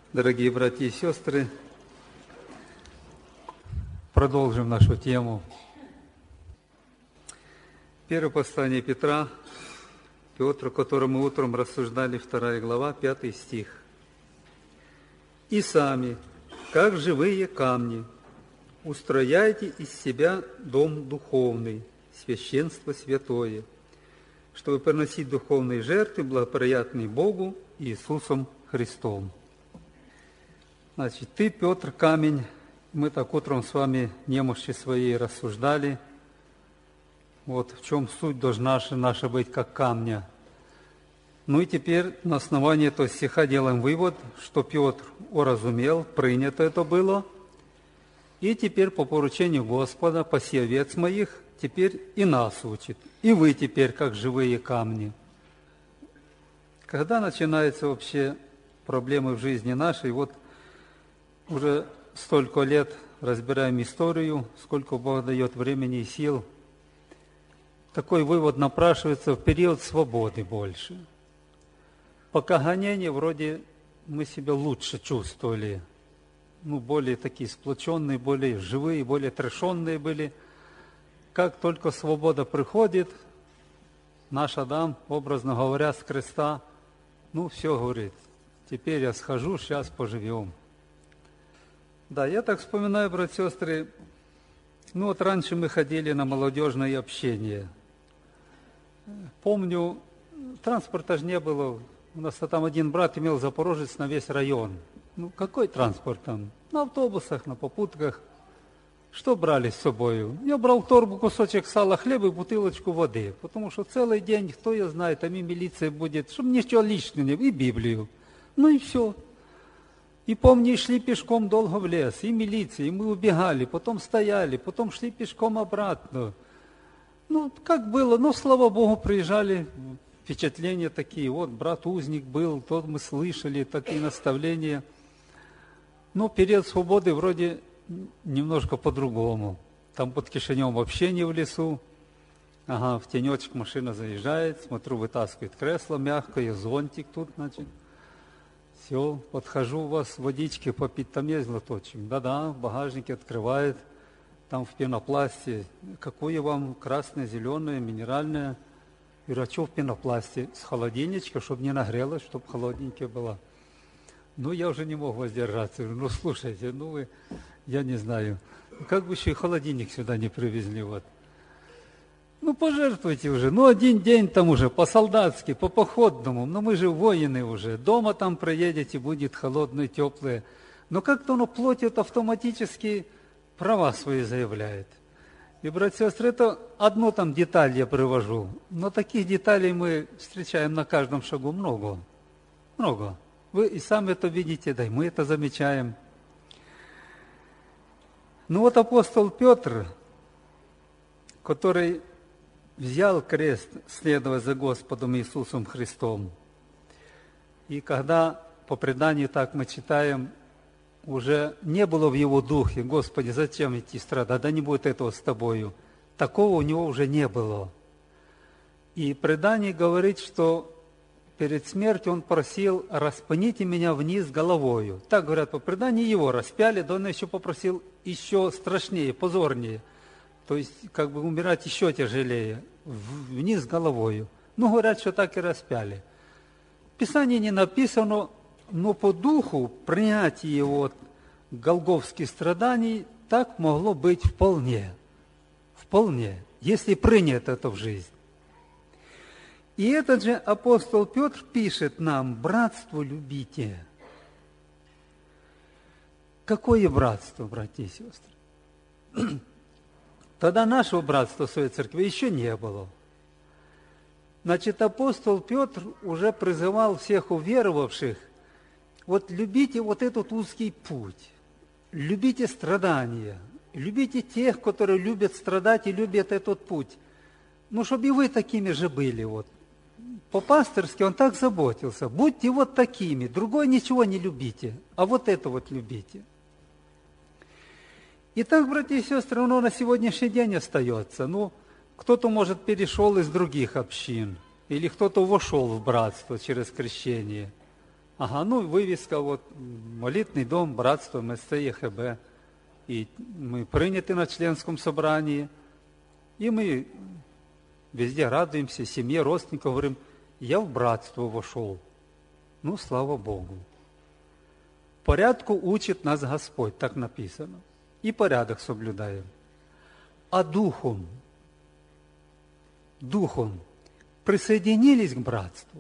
Дорогие братья и сестры, продолжим нашу тему. Первое послание Петра, Петр, о котором мы утром рассуждали, 2 глава, 5 стих. «И сами, как живые камни, устрояйте из себя дом духовный, священство святое, чтобы приносить духовные жертвы, благоприятные Богу Иисусом Христом». Значит, ты, Петр, камень. Мы так утром с вами немощи своей рассуждали. Вот в чем суть должна наша быть как камня. Ну и теперь на основании этого стиха делаем вывод, что Петр уразумел, принято это было. И теперь по поручению Господа, паси овец моих, теперь и нас учит. И вы теперь как живые камни. Когда начинаются вообще проблемы в жизни нашей, вот уже столько лет разбираем историю, сколько Бог дает времени и сил. Такой вывод напрашивается в период свободы больше. Пока гонения, вроде мы себя лучше чувствовали. Более такие сплоченные, более живые, более отрешенные были. Как только свобода приходит, наш Адам, образно говоря, с креста, все, говорит, теперь я схожу, сейчас поживем. Да, я так вспоминаю, братья и сестры, раньше мы ходили на молодежное общение. Помню, транспорта же не было. У нас там один брат имел Запорожец на весь район. Какой транспорт там? На автобусах, на попутках. Что брали с собой? Я брал в торбу кусочек сала, хлеба и бутылочку воды. Потому что целый день, кто я знает, там и милиция будет, чтобы ничего лишнего, и Библию. И все. И помню, шли пешком долго в лес, и милиция, и мы убегали, потом стояли, потом шли пешком обратно. Как было, слава Богу, приезжали, впечатления такие. Вот брат узник был, тот мы слышали, такие наставления. Период свободы вроде немножко по-другому. Там под Кишиневом вообще не в лесу. В тенечек машина заезжает, смотрю, вытаскивает кресло мягкое, зонтик тут, Все, подхожу у вас водички попить, там есть глоточек. Да-да, в багажнике открывает, там в пенопласте. Какое вам красное, зеленое, минеральное? И в пенопласте с холодильничка, чтобы не нагрелось, чтобы холодненькое было. Я уже не мог воздержаться. Слушайте, вы, я не знаю, как бы еще и холодильник сюда не привезли, вот. Пожертвуйте уже. Один день там уже по-солдатски, по-походному. Мы же воины уже. Дома там проедете, будет холодное, теплое. Как-то плоть автоматически права свои заявляет. И, братья и сестры, это одну там деталь я привожу. Но таких деталей мы встречаем на каждом шагу много. Много. Вы и сами это видите, да и мы это замечаем. Апостол Петр, который взял крест, следуя за Господом Иисусом Христом. И когда по преданию так мы читаем, уже не было в его духе: Господи, зачем идти страдать? Да не будет этого с тобою. Такого у него уже не было. И предание говорит, что перед смертью он просил: распните меня вниз головою. Так говорят по преданию, его распяли, да он еще попросил еще страшнее, позорнее. То есть, умирать еще тяжелее, вниз головою. Говорят, что так и распяли. В Писании не написано, но по духу принятие голгофских страданий так могло быть вполне. Вполне, если принято это в жизнь. И этот же апостол Петр пишет нам: братство любите. Какое братство, братья и сестры? Тогда нашего братства в своей церкви еще не было. Апостол Петр уже призывал всех уверовавших: любите этот узкий путь, любите страдания, любите тех, которые любят страдать и любят этот путь. Чтобы и вы такими же были. По-пасторски он так заботился: будьте такими, другое ничего не любите, а это любите. И так, братья и сестры, оно на сегодняшний день остается. Кто-то, может, перешел из других общин, или кто-то вошел в братство через крещение. Ага, ну вывеска, вот, молитвенный дом, братство МСЦ ЕХБ. И мы приняты на членском собрании, и мы везде радуемся, семье, родственникам, говорим, я в братство вошел. Ну, слава Богу. Порядку учит нас Господь, так написано. И порядок соблюдаем. А духом присоединились к братству.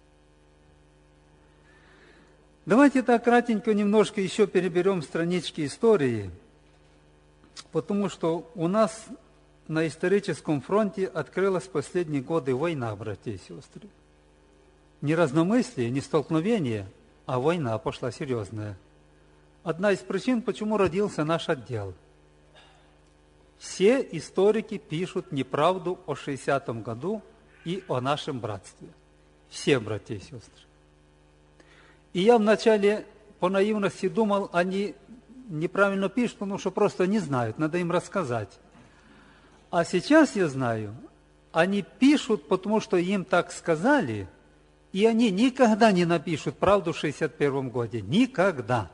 Давайте так кратенько немножко еще переберем странички истории, потому что у нас на историческом фронте открылась в последние годы война, братья и сестры. Не разномыслие, не столкновение, а война пошла серьезная. Одна из причин, почему родился наш отдел. Все историки пишут неправду о 60-м году и о нашем братстве. Все, братья и сестры. И я вначале по наивности думал, они неправильно пишут, потому что просто не знают, надо им рассказать. А сейчас я знаю, они пишут, потому что им так сказали, и они никогда не напишут правду в 61 году. Никогда.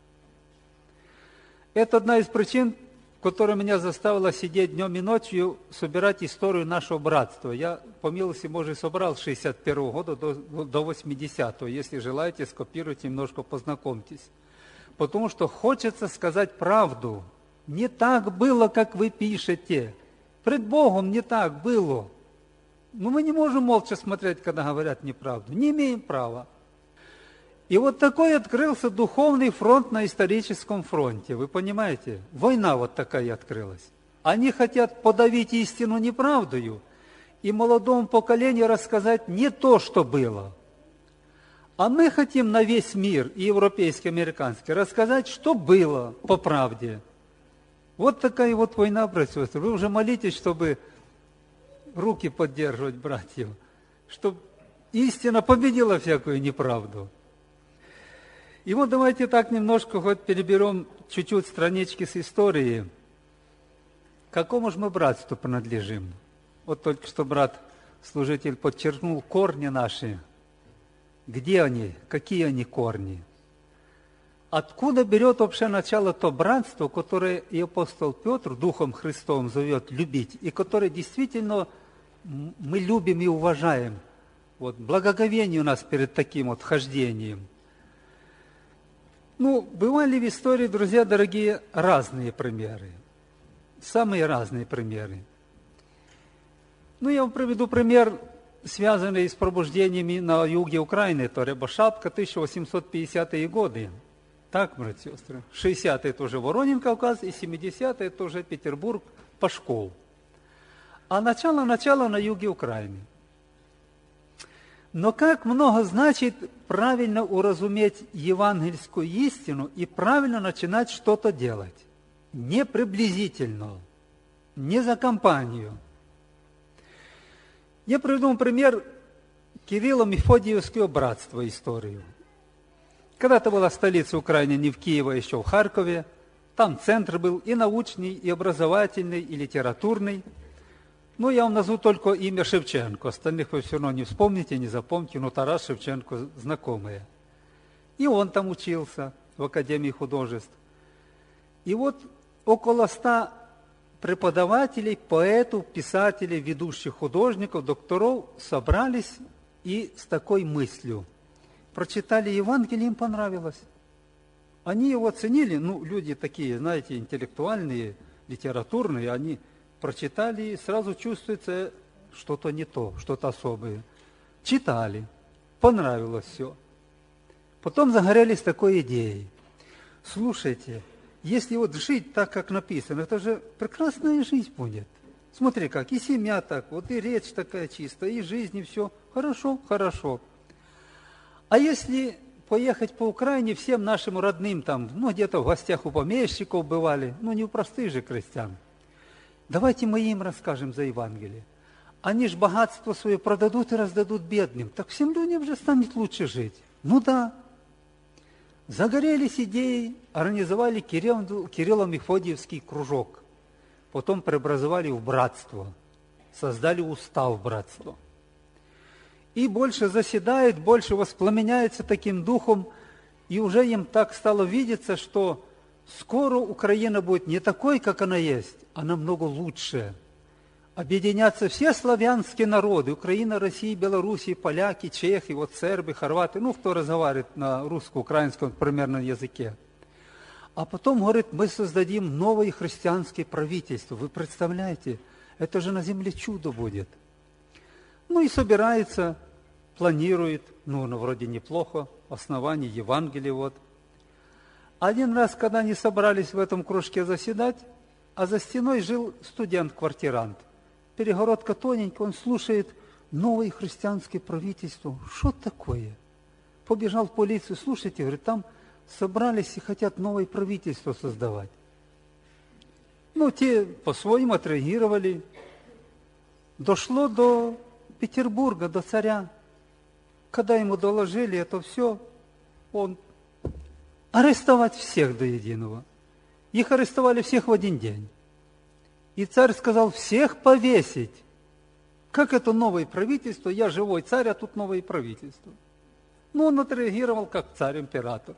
Это одна из причин, которая меня заставила сидеть днем и ночью, собирать историю нашего братства. Я, по милости Божией, собрал с 61 года до 80-го. Если желаете, скопируйте, немножко познакомьтесь. Потому что хочется сказать правду. Не так было, как вы пишете. Пред Богом не так было. Но мы не можем молча смотреть, когда говорят неправду. Не имеем права. И вот такой открылся духовный фронт на историческом фронте. Вы понимаете? Война вот такая открылась. Они хотят подавить истину неправдою и молодому поколению рассказать не то, что было. А мы хотим на весь мир, и европейский, и американский, рассказать, что было по правде. Вот такая вот война, братья и сестры. Вы уже молитесь, чтобы руки поддерживать братьев, чтобы истина победила всякую неправду. И вот давайте так немножко хоть переберем чуть-чуть странички с истории. К какому же мы братству принадлежим? Вот только что брат-служитель подчеркнул корни наши. Где они? Какие они корни? Откуда берет вообще начало то братство, которое и апостол Петр Духом Христовым зовет любить, и которое действительно мы любим и уважаем? Вот, благоговение у нас перед таким вот хождением. Ну, бывали в истории, друзья дорогие, разные примеры. Самые разные примеры. Ну, я вам приведу пример, связанный с пробуждениями на юге Украины. Это Рябошапка, 1850-е годы. Так, братья и сестры. 60-е тоже Воронин, Кавказ, и 70-е тоже Петербург, Пашков. А начало на юге Украины. Но как много значит правильно уразуметь евангельскую истину и правильно начинать что-то делать. Не приблизительно, не за компанию. Я приведу вам пример Кирилло-Мефодиевского братства, историю. Когда-то была столица Украины не в Киеве, а еще в Харькове. Там центр был и научный, и образовательный, и литературный. Ну, я вам назову только имя Шевченко. Остальных вы все равно не вспомните, не запомните, но Тарас Шевченко знакомые. И он там учился в Академии художеств. И вот около 100 преподавателей, поэтов, писателей, ведущих художников, докторов собрались и с такой мыслью. Прочитали Евангелие, им понравилось. Они его оценили, ну, люди такие, знаете, интеллектуальные, литературные, они прочитали, и сразу чувствуется что-то не то, что-то особое. Читали, понравилось все. Потом загорелись такой идеей. Слушайте, если вот жить так, как написано, это же прекрасная жизнь будет. Смотри как, и семья так, вот и речь такая чистая, и жизнь, и все. Хорошо, хорошо. А если поехать по Украине всем нашим родным там, ну, где-то в гостях у помещиков бывали, ну, не у простых же крестьян, давайте мы им расскажем за Евангелие. Они ж богатство свое продадут и раздадут бедным. Так всем людям же станет лучше жить. Ну да. Загорелись идеей, организовали Кирилло-Мефодиевский кружок. Потом преобразовали в братство. Создали устав братства. и больше заседает, больше воспламеняется таким духом, и уже им так стало видеться, что скоро Украина будет не такой, как она есть, а намного лучше. Объединятся все славянские народы, Украина, Россия, Белоруссия, поляки, чехи, вот сербы, хорваты, кто разговаривает на русско-украинском примерно языке. А потом, говорит, мы создадим новое христианское правительство. Вы представляете, это же на земле чудо будет. И собирается, планирует, вроде неплохо, основание Евангелия вот. Один раз, когда они собрались в этом кружке заседать, а за стеной жил студент-квартирант. Перегородка тоненькая, он слушает новое христианское правительство. Что такое? Побежал в полицию, слушайте, говорит, там собрались и хотят новое правительство создавать. Те по-своему отреагировали. Дошло до Петербурга, до царя. Когда ему доложили это все, он арестовать всех до единого. Их арестовали всех в один день. И царь сказал, всех повесить. Как это новое правительство? Я живой царь, а тут новое правительство. Он отреагировал как царь-император.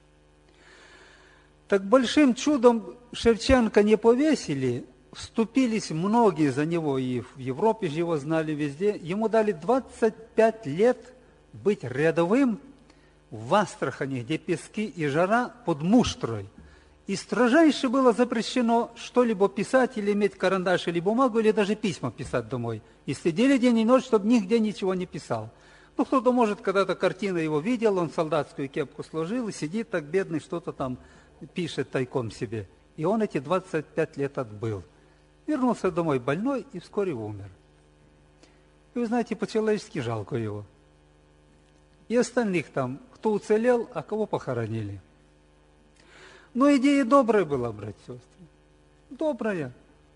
Так большим чудом Шевченко не повесили, вступились многие за него, и в Европе же его знали везде. Ему дали 25 лет быть рядовым в Астрахани, где пески и жара, под муштрой. И строжайше было запрещено что-либо писать, или иметь карандаш или бумагу, или даже письма писать домой. И следили день и ночь, чтобы нигде ничего не писал. Кто-то, может, когда-то картина его видел, он солдатскую кепку сложил и сидит так бедный, что-то там пишет тайком себе. И он эти 25 лет отбыл. Вернулся домой больной и вскоре умер. И вы знаете, по-человечески жалко его. И остальных там, кто уцелел, а кого похоронили. Идея добрая была, братья и сестры. Добрая.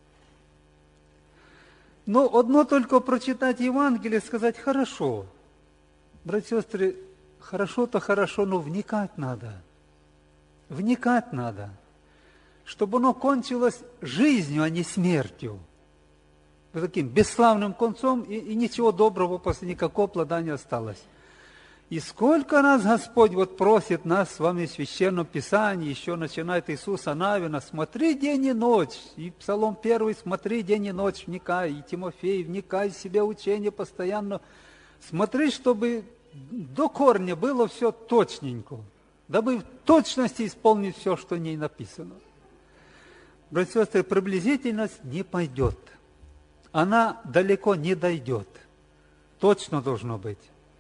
Но одно только прочитать Евангелие, сказать хорошо. Братья и сестры, хорошо-то хорошо, но вникать надо. Вникать надо. Чтобы оно кончилось жизнью, а не смертью. Таким бесславным концом, и ничего доброго после никакого плода не осталось. И сколько раз Господь просит нас с вами в Священном Писании, еще начинает Иисуса Навина, смотри день и ночь, и Псалом 1, смотри день и ночь, вникай, и Тимофей, вникай в себя учение постоянно, смотри, чтобы до корня было все точненько, дабы в точности исполнить все, что в ней написано. Братья и сестры, приблизительность не пойдет, она далеко не дойдет, точно должно быть.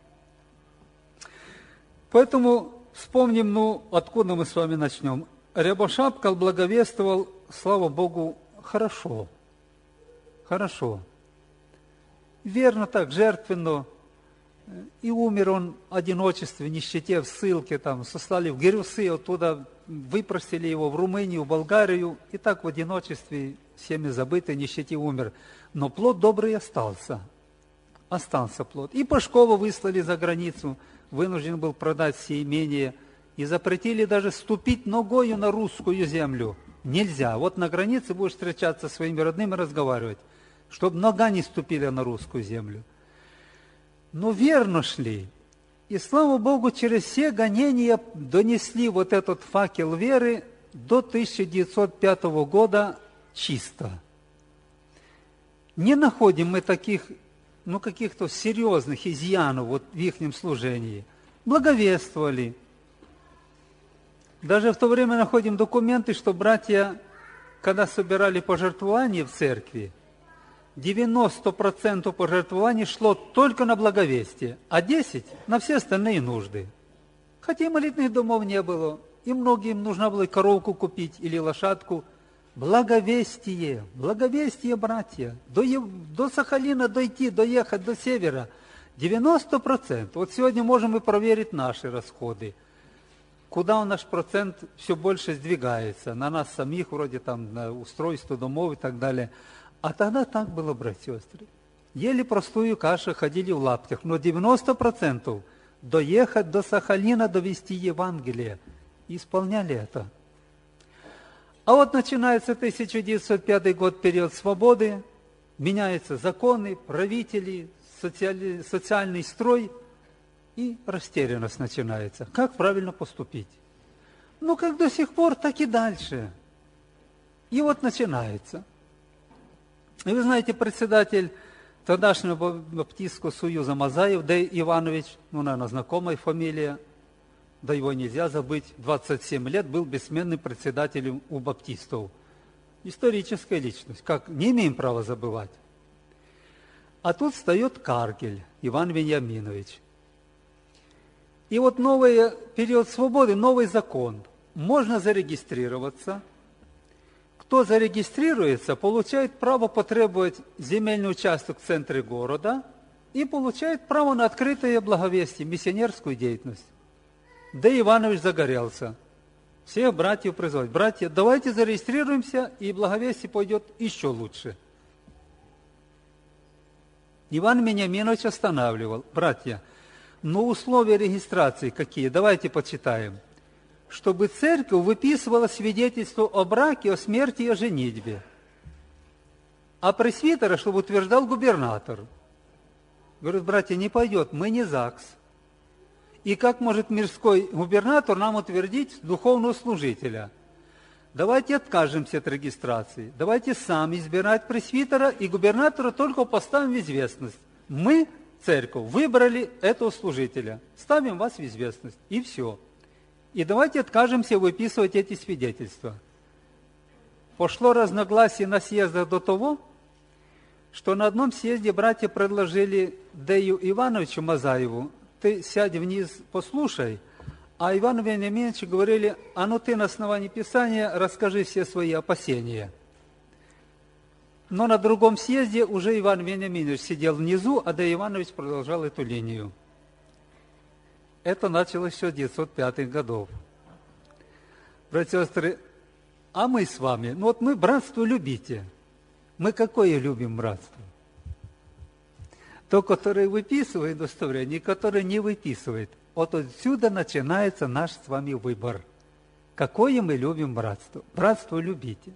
Поэтому вспомним, откуда мы с вами начнем. Рябошапкал благовествовал, слава Богу, хорошо. Хорошо. Верно так, жертвенно. И умер он в одиночестве, в нищете, в ссылке, сослали в Гирюсы, оттуда выпросили его в Румынию, в Болгарию, и так в одиночестве, всеми забытый, нищете умер. Но плод добрый остался. Остался плод. И Пашкова выслали за границу, вынужден был продать все имения, и запретили даже ступить ногою на русскую землю. Нельзя. На границе будешь встречаться со своими родными и разговаривать, чтобы нога не ступила на русскую землю. Но верно шли. И, слава Богу, через все гонения донесли этот факел веры до 1905 года чисто. Не находим мы таких каких-то серьезных изъянов в их служении. Благовествовали. Даже в то время находим документы, что братья, когда собирали пожертвования в церкви, 90% пожертвований шло только на благовестие, а 10% на все остальные нужды. Хотя и молитвенных домов не было, и многим нужно было коровку купить или лошадку. Благовестие, братья, до Сахалина дойти, доехать до севера, 90%. Сегодня можем и проверить наши расходы. Куда наш процент все больше сдвигается, на нас самих, вроде на устройство домов и так далее. А тогда так было, братья и сестры. Ели простую кашу, ходили в лаптях, но 90% доехать до Сахалина, довести Евангелие. И исполняли это. А начинается 1905 год, период свободы, меняются законы, правители, социальный строй, и растерянность начинается. Как правильно поступить? Ну, как до сих пор, так и дальше. И вот начинается. И вы знаете, председатель тогдашнего Баптистского союза Мазаев Д. Иванович, наверное, знакомая фамилия, да его нельзя забыть, 27 лет был бессменным председателем у баптистов. Историческая личность, как не имеем права забывать. А тут встает Каргель Иван Вениаминович. И вот новый период свободы, новый закон. Можно зарегистрироваться. Кто зарегистрируется, получает право потребовать земельный участок в центре города и получает право на открытое благовестие, миссионерскую деятельность. Да Иванович загорелся. Всех братьев призывать. Братья, давайте зарегистрируемся, и благовестие пойдет еще лучше. Иван Вениаминович останавливал. Братья, но условия регистрации какие? Давайте почитаем. Чтобы церковь выписывала свидетельство о браке, о смерти и о женитьбе. А пресвитера, чтобы утверждал губернатор. Говорят, братья, не пойдет, мы не ЗАГС. И как может мирской губернатор нам утвердить духовного служителя? Давайте откажемся от регистрации. Давайте сами избирать пресвитера, и губернатора только поставим в известность. Мы, церковь, выбрали этого служителя. Ставим вас в известность. И все. И давайте откажемся выписывать эти свидетельства. Пошло разногласие на съездах до того, что на одном съезде братья предложили Дею Ивановичу Мазаеву: ты сядь вниз, послушай, а Ивану Вениаминовичу говорили: а ну ты на основании Писания расскажи все свои опасения. Но на другом съезде уже Иван Вениаминович сидел внизу, а Дея Иванович продолжал эту линию. Это началось еще с 1905 годов. Братья и сестры, а мы с вами, ну вот мы братство любите. Мы какое любим братство? То, которое выписывает удостоверение, и которое не выписывает. Вот отсюда начинается наш с вами выбор. Какое мы любим братство? Братство любите.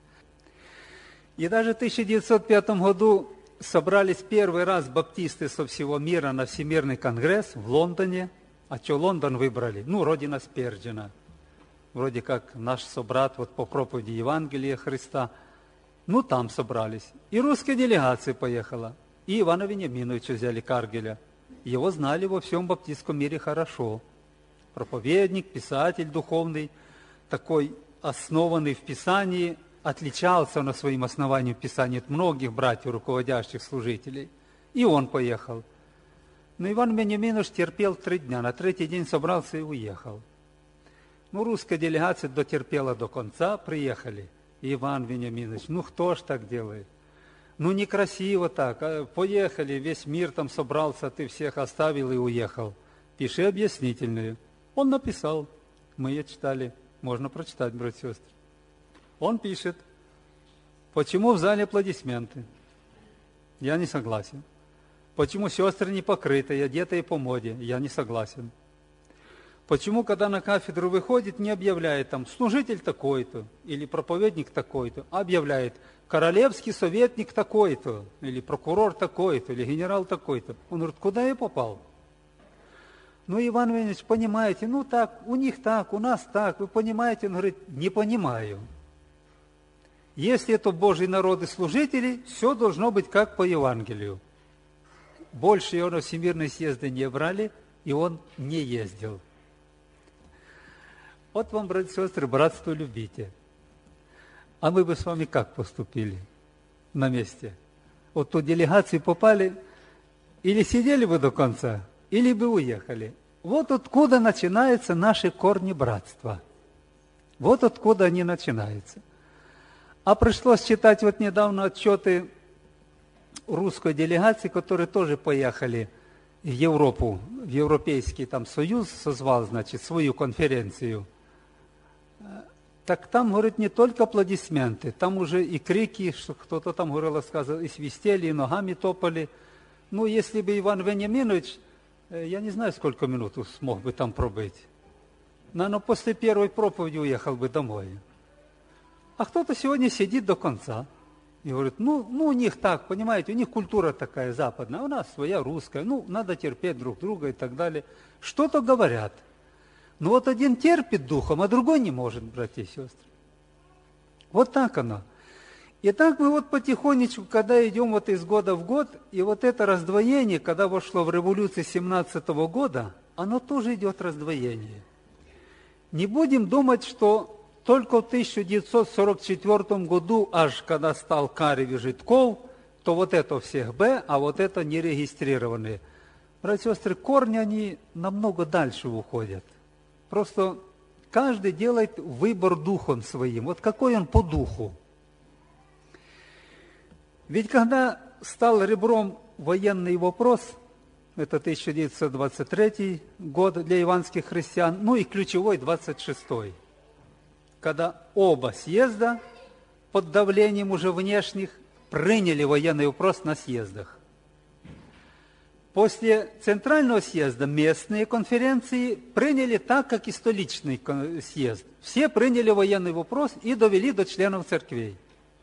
И даже в 1905 году собрались первый раз баптисты со всего мира на Всемирный конгресс в Лондоне. А что Лондон выбрали? Ну, родина Сперджина. Вроде как наш собрат вот по проповеди Евангелия Христа. Ну, там собрались. И русская делегация поехала. И Ивана Вениаминовича взяли, Каргеля. Его знали во всем баптистском мире хорошо. Проповедник, писатель духовный, такой основанный в Писании, отличался на своим основанием Писания от многих братьев, руководящих служителей. И он поехал. Но Иван Вениаминович терпел 3 дня. На 3-й день собрался и уехал. Ну, русская делегация дотерпела до конца, приехали. И Иван Вениаминович, ну кто ж так делает? Ну, некрасиво так. Поехали, весь мир там собрался, ты всех оставил и уехал. Пиши объяснительную. Он написал. Мы ее читали. Можно прочитать, братья и сестры. Он пишет. Почему в зале аплодисменты? Я не согласен. Почему сестры не покрытые, одетые по моде? Я не согласен. Почему, когда на кафедру выходит, не объявляет там служитель такой-то или проповедник такой-то, а объявляет королевский советник такой-то, или прокурор такой-то, или генерал такой-то? Он говорит, куда я попал? Ну, Иван Вениаминович, понимаете, ну так, у них так, у нас так, вы понимаете? Он говорит, не понимаю. Если это Божий народ и служители, все должно быть как по Евангелию. Больше его на всемирные съезды не брали, и он не ездил. Вот вам, братья и сестры, братство любите. А мы бы с вами как поступили на месте? Вот ту делегацию попали, или сидели бы до конца, или бы уехали. Вот откуда начинаются наши корни братства. Вот откуда они начинаются. А пришлось читать вот недавно отчеты русской делегации, которые тоже поехали в Европу, в Европейский там союз созвал, значит, свою конференцию. Так там, говорит, не только аплодисменты, там уже и крики, что кто-то там, говорил, сказал, и свистели, и ногами топали. Ну, если бы Иван Вениаминович, я не знаю, сколько минут смог бы там пробыть. Но после первой проповеди уехал бы домой. А кто-то сегодня сидит до конца. И говорит, ну у них так, понимаете, у них культура такая западная, а у нас своя русская, надо терпеть друг друга и так далее. Что-то говорят. Но вот один терпит духом, а другой не может, братья и сестры. Вот так оно. И так мы вот потихонечку, когда идем вот из года в год, и вот это раздвоение, когда вошло в революцию 17-го года, оно тоже идет раздвоение. Не будем думать, что только в 1944 году, аж когда стал Карев и Житков, то вот это всех Б, а вот это нерегистрированные. Братья и сестры, корни, они намного дальше уходят. Просто каждый делает выбор духом своим. Вот какой он по духу. Ведь когда стал ребром военный вопрос, это 1923 год для иванских христиан, и ключевой 26-й, когда оба съезда под давлением уже внешних приняли военный вопрос на съездах. После Центрального съезда местные конференции приняли так, как и столичный съезд. Все приняли военный вопрос и довели до членов церквей.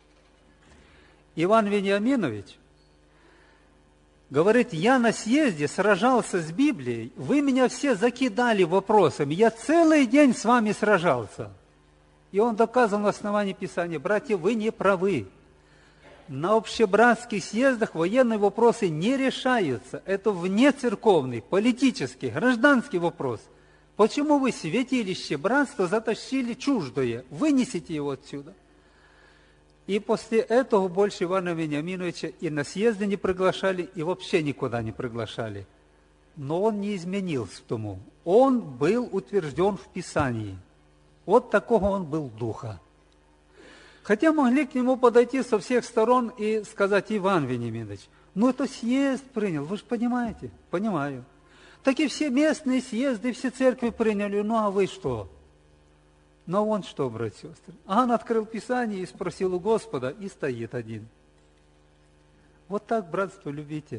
Иван Вениаминович говорит, я на съезде сражался с Библией, вы меня все закидали вопросами, я целый день с вами сражался. И он доказывал на основании Писания, братья, вы не правы. На общебратских съездах военные вопросы не решаются. Это внецерковный, политический, гражданский вопрос. Почему вы святилище братства затащили чуждое? Вынесите его отсюда. И после этого больше Ивана Вениаминовича и на съезды не приглашали, и вообще никуда не приглашали. Но он не изменился тому. Он был утвержден в Писании. Вот такого он был духа. Хотя могли к нему подойти со всех сторон и сказать, Иван Вениаминович, это съезд принял, вы же понимаете? Понимаю. Так и все местные съезды, все церкви приняли, а вы что? Но он что, братья и сестры? Он открыл Писание и спросил у Господа, и стоит один. Вот так, братство, любите.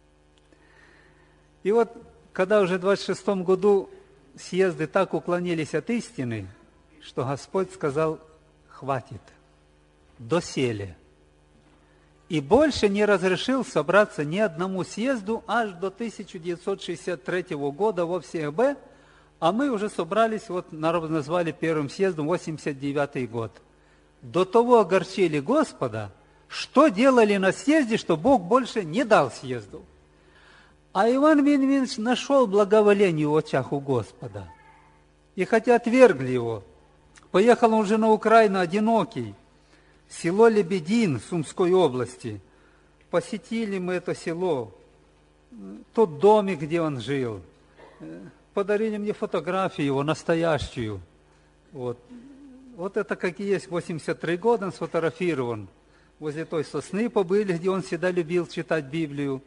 И вот, когда уже в 26-м году съезды так уклонились от истины, что Господь сказал, хватит, доселе. И больше не разрешил собраться ни одному съезду аж до 1963 года во всех Б, а мы уже собрались, назвали первым съездом 89-й год. До того огорчили Господа, что делали на съезде, что Бог больше не дал съезду. А Иван Вениаминович нашел благоволение в очах у Господа. И хотя отвергли его, поехал он уже на Украину одинокий, село Лебедин Сумской области. Посетили мы это село, тот домик, где он жил. Подарили мне фотографию его, настоящую. Вот это как и есть, 83 года он сфотографирован. Возле той сосны побыли, где он всегда любил читать Библию.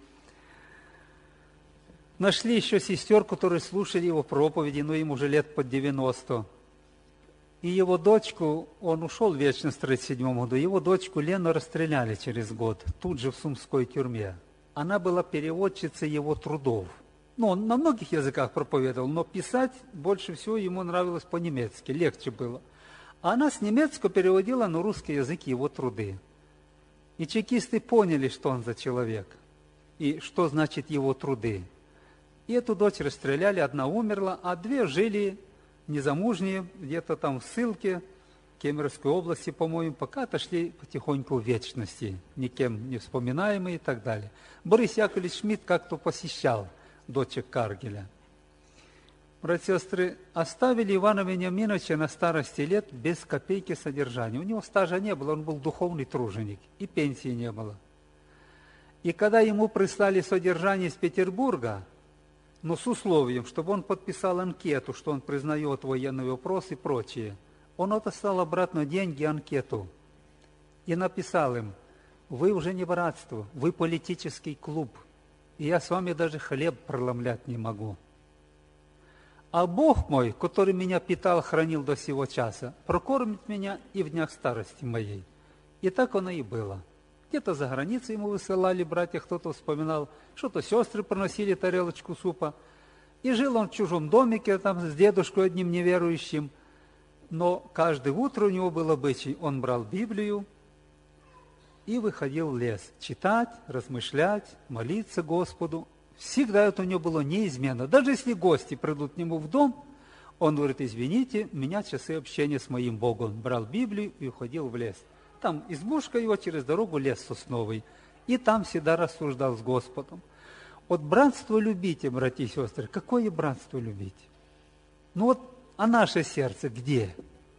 Нашли еще сестер, которые слушали его проповеди, им уже лет под 90. И его дочку, он ушел в вечность в 1937 году, его дочку Лену расстреляли через год, тут же в Сумской тюрьме. Она была переводчицей его трудов. Он на многих языках проповедовал, но писать больше всего ему нравилось по-немецки, легче было. А она с немецкого переводила на русский язык его труды. И чекисты поняли, что он за человек, и что значит его труды. И эту дочь расстреляли, одна умерла, а две жили незамужние, где-то там в ссылке, в Кемеровской области, по-моему, пока отошли потихоньку в вечности, никем не вспоминаемые и так далее. Борис Яковлевич Шмидт как-то посещал дочек Каргеля. Братья и сестры, оставили Ивана Вениаминовича на старости лет без копейки содержания. У него стажа не было, он был духовный труженик, и пенсии не было. И когда ему прислали содержание из Петербурга, с условием, чтобы он подписал анкету, что он признает военный вопрос и прочее, он отослал обратно деньги, анкету, и написал им, вы уже не братство, вы политический клуб, и я с вами даже хлеб преломлять не могу. А Бог мой, который меня питал, хранил до сего часа, прокормит меня и в днях старости моей. И так оно и было. Где-то за границей ему высылали братья, кто-то вспоминал, что-то сестры приносили тарелочку супа. И жил он в чужом домике, там с дедушкой одним неверующим. Но каждое утро у него был обычай, он брал Библию и выходил в лес читать, размышлять, молиться Господу. Всегда это у него было неизменно. Даже если гости придут к нему в дом, он говорит: извините, у меня часы общения с моим Богом. Он брал Библию и уходил в лес. Там избушка его, через дорогу лес сосновый. И там всегда рассуждал с Господом. Вот братство любите, братья и сестры. Какое братство любить? Ну вот, а наше сердце где?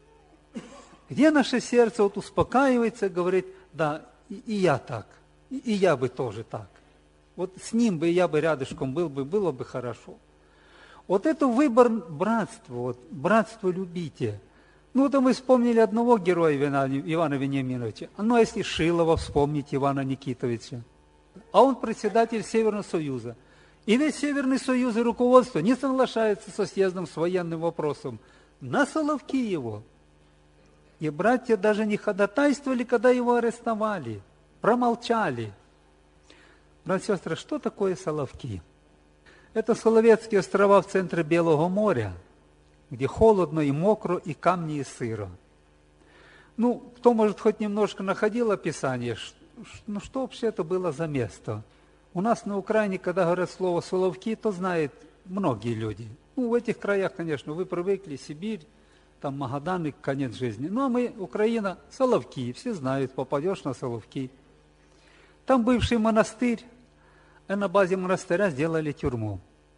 Где наше сердце вот успокаивается, говорит: да, и я так, и я бы тоже так. Вот с ним бы я бы рядышком был бы, было бы хорошо. Вот это выбор братства, вот, братство любите. Ну, вот мы вспомнили одного героя Ивана Вениаминовича. Ну, а если Шилова вспомнить, Ивана Никитовича? А он председатель Северного Союза. И весь Северный Союз и руководство не соглашается со съездом с военным вопросом. На Соловки его. И братья даже не ходатайствовали, когда его арестовали. Промолчали. Братья и сестры, что такое Соловки? Это Соловецкие острова в центре Белого моря, где холодно и мокро, и камни, и сыро. Ну, кто, может, хоть немножко находил описание, ну, что вообще это было за место? У нас на Украине, когда говорят слово «Соловки», то знают многие люди. Ну, в этих краях, конечно, вы привыкли, Сибирь, там Магадан и конец жизни. Ну, а мы, Украина, Соловки, все знают, попадешь на Соловки. Там бывший монастырь, а на базе монастыря сделали тюрьму.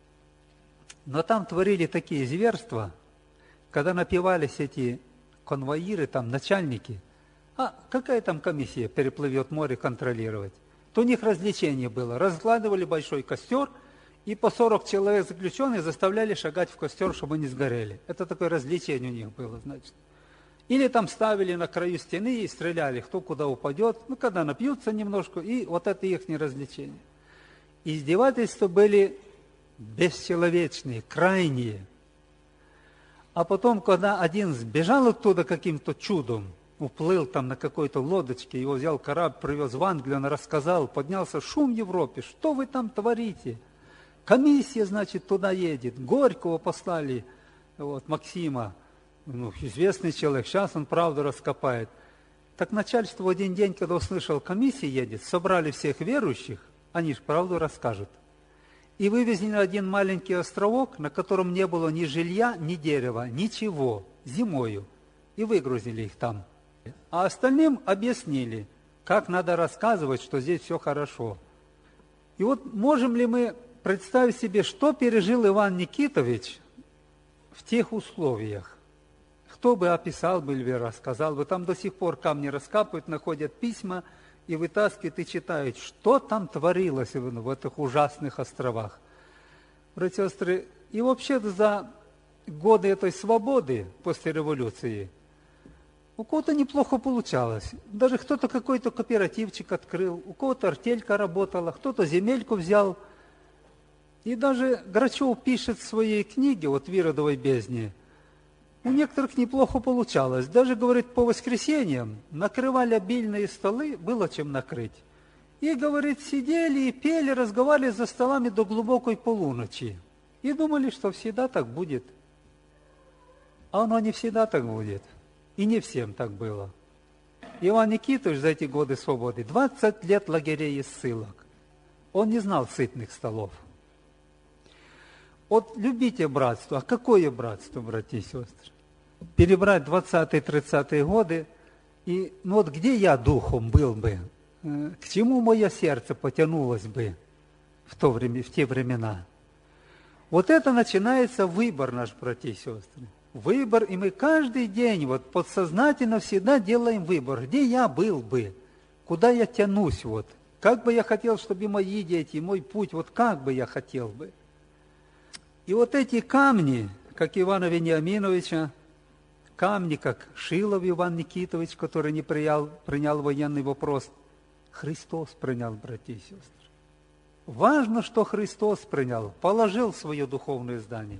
Но там творили такие зверства, когда напивались эти конвоиры, там начальники, а какая там комиссия переплывет море контролировать? То у них развлечение было. Раскладывали большой костер, и по 40 человек заключенных заставляли шагать в костер, чтобы не сгорели. Это такое развлечение у них было, значит. Или там ставили на краю стены и стреляли, кто куда упадет, ну, когда напьются немножко, и вот это их развлечение. Издевательства были бесчеловечные, крайние. А потом, когда один сбежал оттуда каким-то чудом, уплыл там на какой-то лодочке, его взял корабль, привез в Англию, он рассказал, поднялся шум в Европе, что вы там творите? Комиссия, значит, туда едет, Горького послали, вот, Максима, ну, известный человек, сейчас он правду раскопает. Так начальство в один день, когда услышал, комиссия едет, собрали всех верующих, они же правду расскажут. И вывезли на один маленький островок, на котором не было ни жилья, ни дерева, ничего, зимою, и выгрузили их там. А остальным объяснили, как надо рассказывать, что здесь все хорошо. И вот можем ли мы представить себе, что пережил Иван Никитович в тех условиях? Кто бы описал бы или рассказал бы? Там до сих пор камни раскапывают, находят письма и вытаскивают и читают, что там творилось в этих ужасных островах. Братья и сестры, и вообще за годы этой свободы после революции у кого-то неплохо получалось. Даже кто-то какой-то кооперативчик открыл, у кого-то артелька работала, кто-то земельку взял. И даже Грачев пишет в своей книге, вот в «Иродовой бездне», у некоторых неплохо получалось. Даже, говорит, по воскресеньям накрывали обильные столы, было чем накрыть. И, говорит, сидели и пели, разговаривали за столами до глубокой полуночи. И думали, что всегда так будет. А оно не всегда так будет. И не всем так было. Иван Никитович за эти годы свободы 20 лет лагерей и ссылок. Он не знал сытных столов. Вот любите братство. А какое братство, братья и сестры? Перебрать 20-30-е годы, и ну вот где я духом был бы, к чему мое сердце потянулось бы в те времена? Вот это начинается выбор наш, братья и сестры. Выбор, и мы каждый день вот подсознательно всегда делаем выбор, где я был бы, куда я тянусь, вот, как бы я хотел, чтобы мои дети, мой путь, вот как бы я хотел бы. И вот эти камни, как Ивана Вениаминовича, камни, как Шилов Иван Никитович, который не принял военный вопрос, Христос принял, братья и сестры. Важно, что Христос принял, положил свое духовное здание.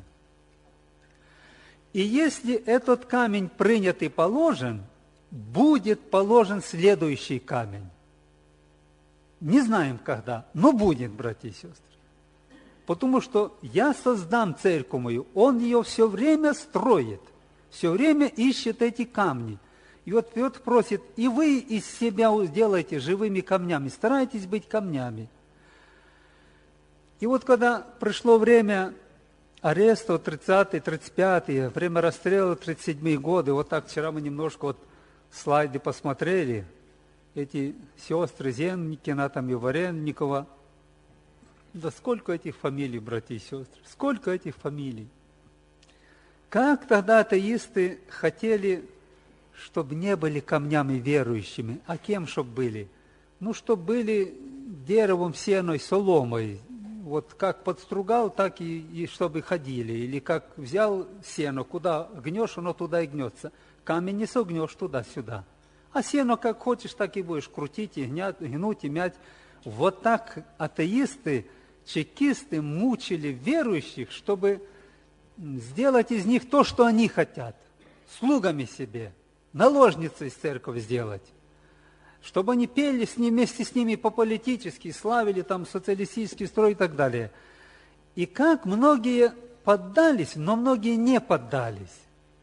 И если этот камень принят и положен, будет положен следующий камень. Не знаем когда, но будет, братья и сестры. Потому что я создам церковь мою, он ее все время строит, все время ищет эти камни. И вот Петр просит, и вы из себя делайте живыми камнями, старайтесь быть камнями. И вот когда пришло время ареста, 30-й, 35-й, время расстрела, 37-й годы, вот так вчера мы немножко вот слайды посмотрели, эти сестры Зенникина, там и Варенникова. Да сколько этих фамилий, братья и сестры, сколько этих фамилий. Как тогда атеисты хотели, чтобы не были камнями верующими, а кем чтобы были? Ну, чтобы были деревом, сеной, соломой. Вот как подстругал, так и чтобы ходили. Или как взял сено, куда гнешь, оно туда и гнется. Камень не согнешь туда-сюда. А сено как хочешь, так и будешь крутить, и гнуть, и мять. Вот так атеисты, чекисты мучили верующих, чтобы сделать из них то, что они хотят. Слугами себе, наложницей из церковь сделать. Чтобы они пели с ними, вместе с ними по-политически, славили там социалистический строй и так далее. И как многие поддались, но многие не поддались.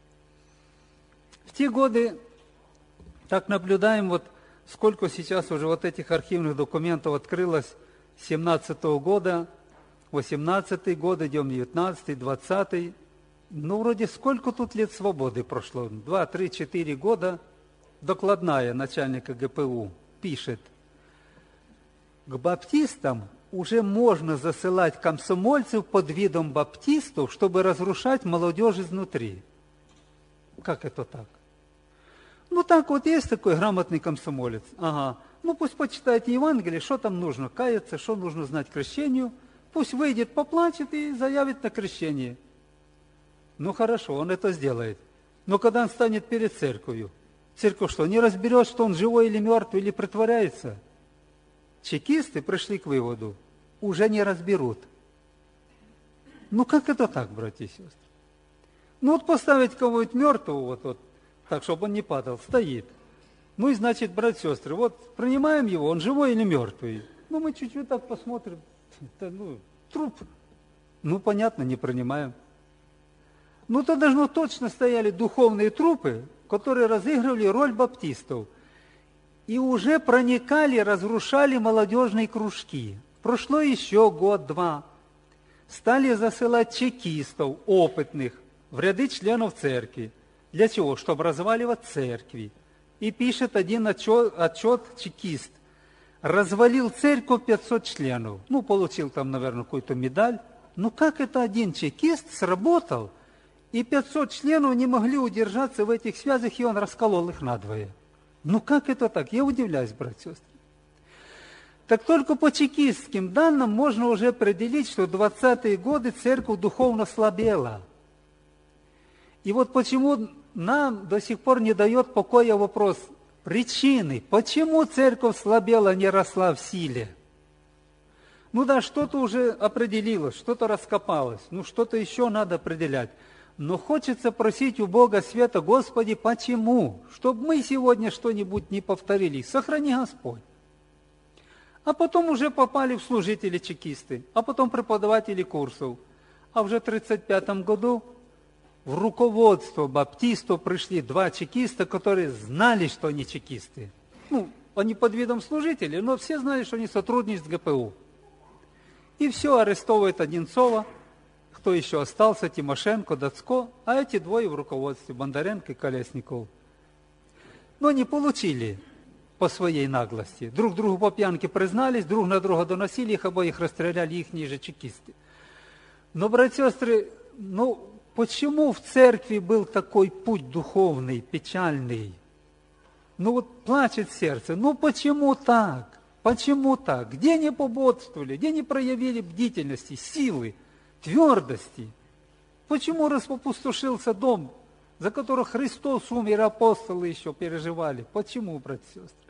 В те годы, так наблюдаем, вот сколько сейчас уже вот этих архивных документов открылось, 17-го года, 18-й год, идем 19-й, 20-й. Ну, вроде сколько тут лет свободы прошло? 2, 3, 4 года. Докладная начальника ГПУ пишет, к баптистам уже можно засылать комсомольцев под видом баптистов, чтобы разрушать молодежь изнутри. Как это так? Ну, так вот есть такой грамотный комсомолец. Ага. Ну, пусть почитайте Евангелие, что там нужно каяться, что нужно знать крещению. Пусть выйдет, поплачет и заявит на крещение. Ну, хорошо, он это сделает. Но когда он станет перед церковью, церковь что, не разберет, что он живой или мертвый, или притворяется? Чекисты пришли к выводу, уже не разберут. Ну, как это так, братья и сестры? Ну, вот поставить кого-нибудь мертвого, вот, так, чтобы он не падал, стоит. Ну, и значит, братья и сестры, вот принимаем его, он живой или мертвый? Ну, мы чуть-чуть так посмотрим, труп. Ну, понятно, не принимаем. Ну, то должно точно стояли духовные трупы, которые разыгрывали роль баптистов. И уже проникали, разрушали молодежные кружки. Прошло еще год-два. Стали засылать чекистов, опытных, в ряды членов церкви. Для чего? Чтобы разваливать церкви. И пишет один отчет чекист. Развалил церковь 500 членов. Ну, получил там, наверное, какую-то медаль. Ну, как это один чекист сработал? И 500 членов не могли удержаться в этих связях, и он расколол их надвое. Ну, как это так? Я удивляюсь, братья и сестры. Так только по чекистским данным можно уже определить, что в 20-е годы церковь духовно слабела. И вот почему нам до сих пор не дает покоя вопрос причины, почему церковь слабела, не росла в силе. Ну да, что-то уже определилось, что-то раскопалось, ну что-то еще надо определять. Но хочется просить у Бога света, Господи, почему? Чтобы мы сегодня что-нибудь не повторили. Сохрани, Господь. А потом уже попали в служители чекисты, а потом преподаватели курсов. А уже в 1935 году в руководство баптистов пришли 2 чекиста, которые знали, что они чекисты. Ну, они под видом служителей, но все знали, что они сотрудничают с ГПУ. И все, арестовывает Одинцова. Кто еще остался? Тимошенко, Дацко, а эти 2 в руководстве, Бондаренко и Колесников. Но не получили по своей наглости. Друг другу по пьянке признались, друг на друга доносили, их обоих расстреляли, их ниже чекисты. Но, братья и сестры, ну, почему в церкви был такой путь духовный, печальный? Ну, вот плачет сердце. Ну, почему так? Почему так? Где не пободствовали, где не проявили бдительности, силы, твердости? Почему распустошился дом, за который Христос умер, апостолы еще переживали? Почему, братья и сестры?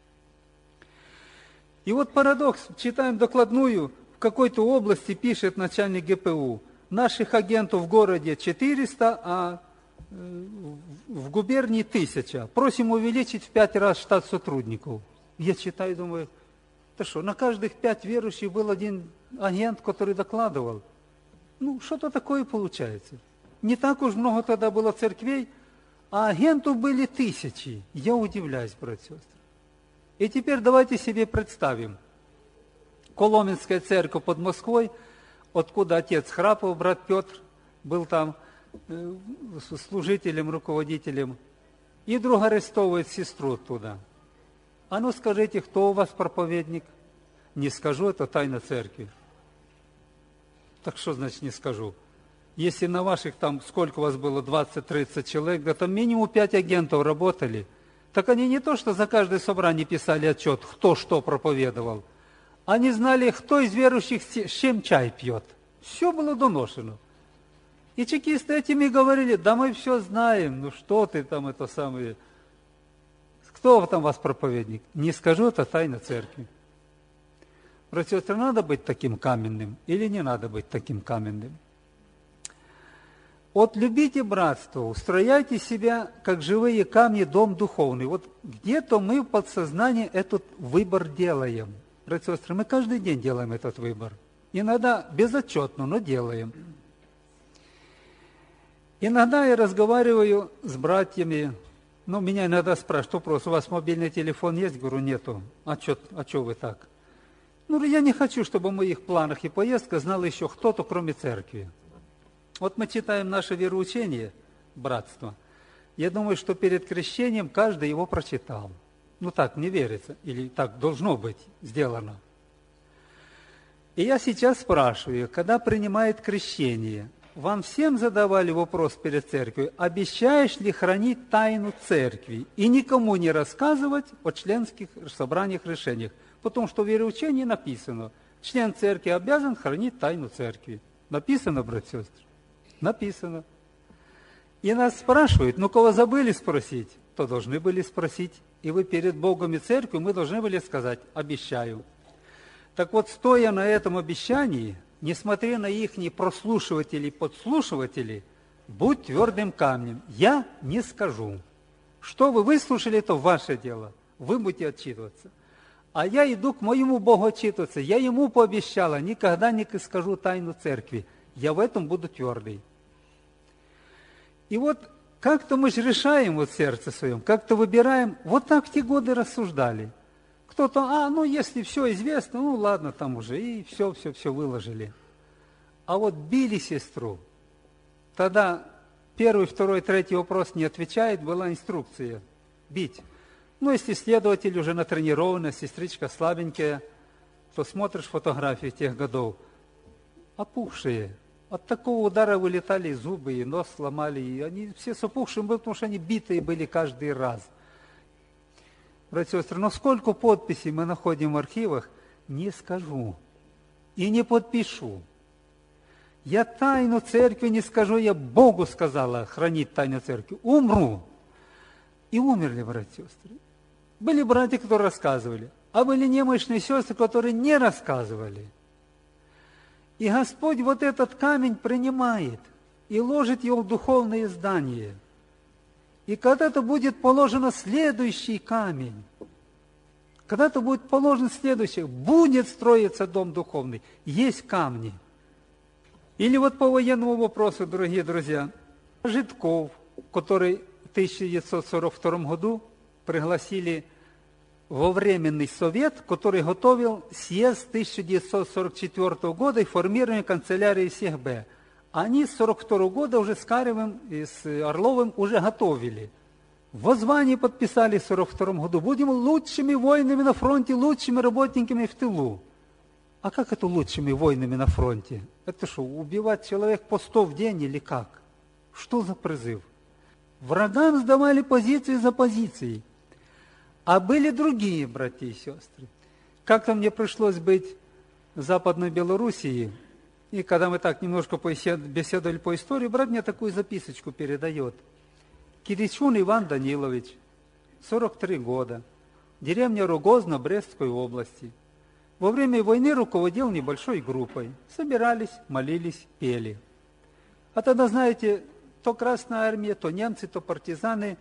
И вот парадокс, читаем докладную, в какой-то области пишет начальник ГПУ, наших агентов в городе 400, а в губернии 1000. Просим увеличить в 5 раз штат сотрудников. Я читаю, думаю, да что, на каждых 5 верующих был один агент, который докладывал. Ну, что-то такое получается. Не так уж много тогда было церквей, А агентов были тысячи. Я удивляюсь, братья и сестры. И теперь давайте себе представим. Коломенская церковь под Москвой, откуда отец Храпов, брат Петр, был там служителем, руководителем, и вдруг арестовывает сестру оттуда. А ну скажите, кто у вас проповедник? Не скажу, это тайна церкви. Так что значит не скажу? Если на ваших там, сколько у вас было, 20-30 человек, да там минимум 5 агентов работали, так они не то, что за каждое собрание писали отчет, кто что проповедовал. Они знали, кто из верующих с чем чай пьет. Все было доношено. И чекисты этими говорили, да мы все знаем, ну что ты там это самое... Кто там у вас проповедник? Не скажу, это тайна церкви. Братья и сестры, надо быть таким каменным или не надо быть таким каменным? Вот любите братство, устрояйте себя, как живые камни, дом духовный. Вот где-то мы в подсознании этот выбор делаем. Братья и сестры, мы каждый день делаем этот выбор. Иногда безотчетно, но делаем. Иногда я разговариваю с братьями, меня иногда спрашивают, вопрос, у вас мобильный телефон есть? Говорю, нету. А что вы так? Я не хочу, чтобы в моих планах и поездках знал еще кто-то, кроме церкви. Вот мы читаем наше вероучение, братство. Я думаю, что перед крещением каждый его прочитал. Так не верится, или так должно быть сделано. И я сейчас спрашиваю, когда принимает крещение, вам всем задавали вопрос перед церковью, обещаешь ли хранить тайну церкви и никому не рассказывать о членских собраниях, решениях? Потому что в вероучении написано, член церкви обязан хранить тайну церкви. Написано, братья и сестры? Написано. И нас спрашивают, кого забыли спросить, то должны были спросить. И вы перед Богом и церковью мы должны были сказать, обещаю. Так вот, стоя на этом обещании, несмотря на их прослушивателей, подслушивателей, будь твердым камнем. Я не скажу. Что вы выслушали, то ваше дело. Вы будете отчитываться. А я иду к моему Богу отчитываться. Я ему пообещала, никогда не скажу тайну церкви. Я в этом буду твердый. И вот как-то мы же решаем в сердце своем, как-то выбираем. Вот так в те годы рассуждали. Кто-то, если все известно, ладно, там уже, и все выложили. А вот били сестру. Тогда первый, второй, третий вопрос не отвечает, была инструкция бить. Если следователь уже натренированный, сестричка слабенькая, то смотришь фотографии тех годов, опухшие. От такого удара вылетали и зубы, и нос сломали, и они все с опухшим были, потому что они битые были каждый раз. Братья и сестры, сколько подписей мы находим в архивах, не скажу и не подпишу. Я тайну церкви не скажу, я Богу сказала хранить тайну церкви. Умру. И умерли, братья и сестры. Были братья, которые рассказывали, а были немощные сестры, которые не рассказывали. И Господь вот этот камень принимает и ложит его в духовное здание. И когда-то будет положено следующий камень, когда-то будет положен следующий, будет строиться дом духовный, есть камни. Или вот по военному вопросу, дорогие друзья, Житков, который в 1942 году пригласили во Временный совет, который готовил съезд 1944 года и формирование канцелярии СЕХБ. Они с 1942 года уже с Каревым и с Орловым уже готовили. В воззвании подписали в 1942 году. Будем лучшими воинами на фронте, лучшими работниками в тылу. А как это лучшими воинами на фронте? Это что, убивать человек по 100 в день или как? Что за призыв? Врагам сдавали позиции за позицией. А были другие братья и сестры. Как-то мне пришлось быть в Западной Белоруссии, и когда мы так немножко беседовали по истории, брат мне такую записочку передает. Киричун Иван Данилович, 43 года, деревня Рогозна Брестской области. Во время войны руководил небольшой группой. Собирались, молились, пели. А тогда, знаете, то Красная Армия, то немцы, то партизаны,